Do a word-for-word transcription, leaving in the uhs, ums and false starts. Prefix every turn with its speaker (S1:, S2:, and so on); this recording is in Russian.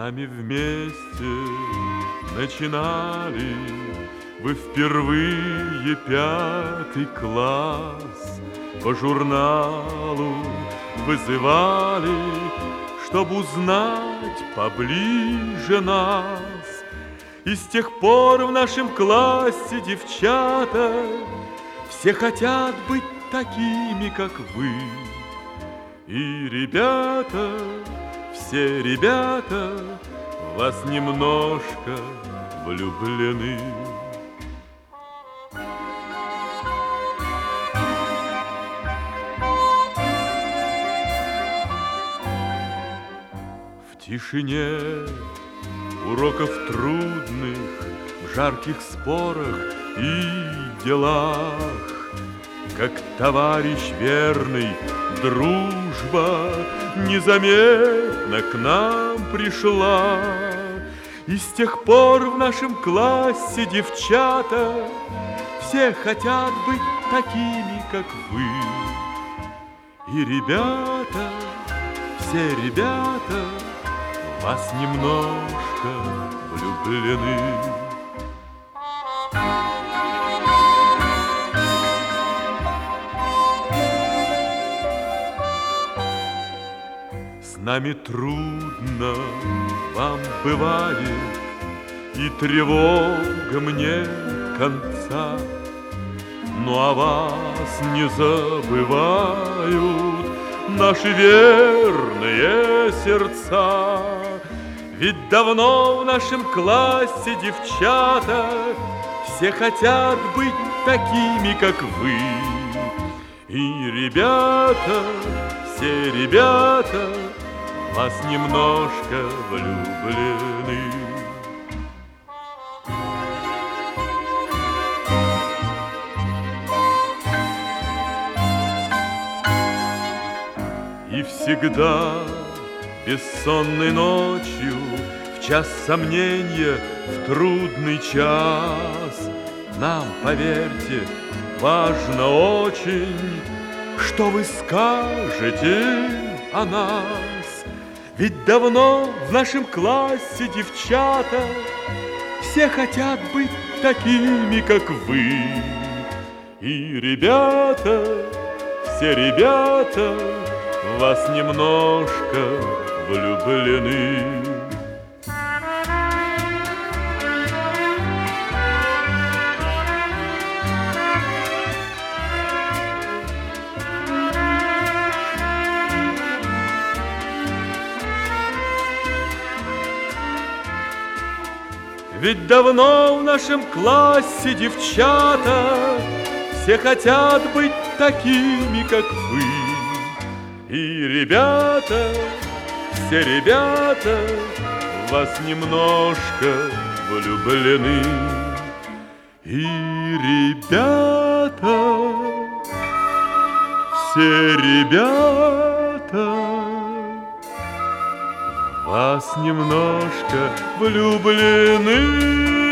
S1: нами вместе начинали вы впервые пятый класс. По журналу вызывали, чтоб узнать поближе нас. И с тех пор в нашем классе девчата все хотят быть такими, как вы. И ребята, все ребята в вас немножко влюблены. В тишине уроков трудных, в жарких спорах и делах, как товарищ верный, дружба незаметно к нам пришла. И с тех пор в нашем классе девчата все хотят быть такими, как вы. И ребята, все ребята в вас немножко влюблены. С нами трудно вам бывает, и тревогам нет конца, но о вас не забывают наши верные сердца. Ведь давно в нашем классе девчата все хотят быть такими, как вы. И ребята, все ребята в вас немножко влюблены. И всегда бессонной ночью, в час сомнения, в трудный час, нам, поверьте, важно очень, что вы скажете о нас. Ведь давно в нашем классе девчата все хотят быть такими, как вы. И ребята, все ребята в вас немножко влюблены. Ведь давно в нашем классе девчата все хотят быть такими, как вы. И ребята, все ребята в вас немножко влюблены. И ребята, все ребята в вас немножко влюблены.